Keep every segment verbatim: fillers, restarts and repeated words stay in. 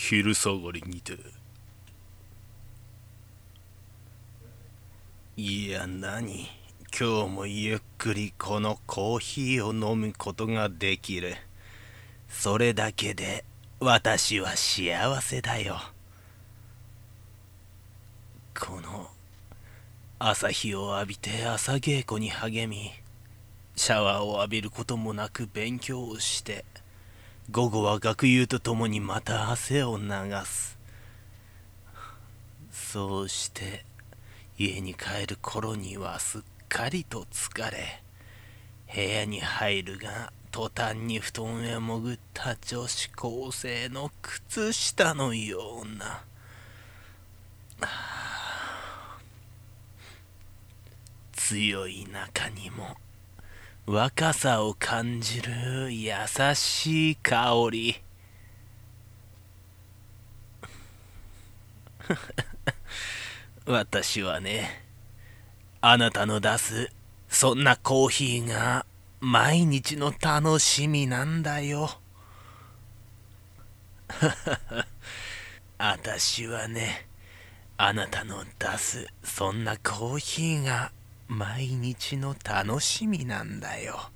昼下がりにて。いや何、今日もゆっくりこのコーヒーを飲むことができる。それだけで私は幸せだよ。この朝日を浴びて朝稽古に励み、シャワーを浴びることもなく勉強をして、午後は学友と共にまた汗を流す。そうして家に帰る頃にはすっかりと疲れ、部屋に入るが途端に布団へ潜った女子高生の靴下のような、強い中にも若さを感じる優しい香り。私はね、あなたの出すそんなコーヒーが毎日の楽しみなんだよ。私はね、あなたの出すそんなコーヒーが毎日の楽しみなんだよ。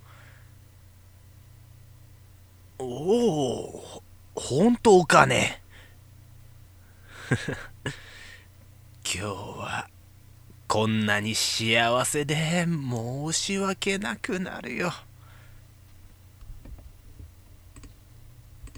おお、本当かね。今日はこんなに幸せで申し訳なくなるよ。